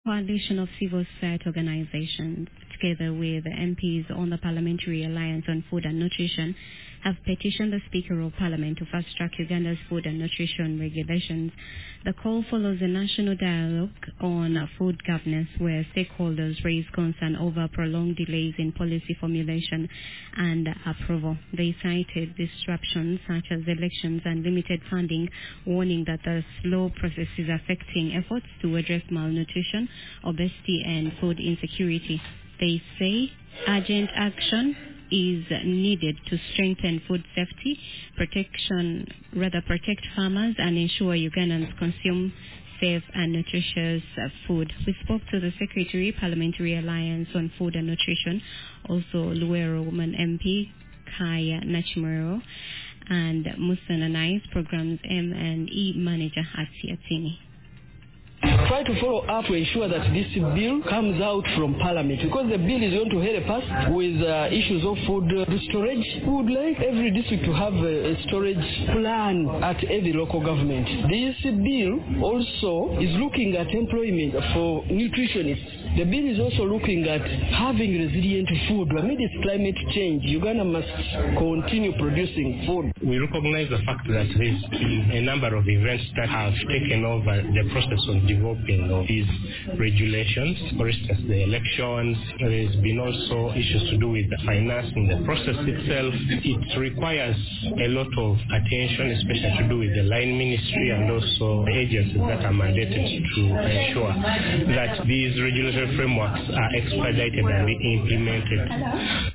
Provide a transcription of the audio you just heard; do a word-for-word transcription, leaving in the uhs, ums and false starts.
Coalition of civil society organizations, together with the M Ps on the Parliamentary Alliance on Food and Nutrition, have petitioned the Speaker of Parliament to fast-track Uganda's food and nutrition regulations. The call follows a national dialogue on food governance where stakeholders raise concern over prolonged delays in policy formulation and approval. They cited disruptions such as elections and limited funding, warning that the slow process is affecting efforts to address malnutrition, obesity and food insecurity. They say urgent action is needed to strengthen food safety, protection, rather protect farmers and ensure Ugandans consume safe and nutritious uh, food. We spoke to the Secretary, Parliamentary Alliance on Food and Nutrition, also Luero Woman M P, Kaya Nachimero, and Musa Nanais, Programs M and E Manager at Siatini. Try to follow up to ensure that this bill comes out from Parliament, because the bill is going to help us with uh, issues of food uh, storage. We would like every district to have a, a storage plan at every local government. This bill also is looking at employment for nutritionists. The bill is also looking at having resilient food. Amidst climate change, Uganda must continue producing food. We recognize the fact that there's been a number of events that have taken over the process of developing of these regulations. For instance, the elections. There's been also issues to do with the financing, the process itself. It requires a lot of attention, especially to do with the line ministry and also the agencies that are mandated to ensure that these regulatory frameworks are expedited and implemented.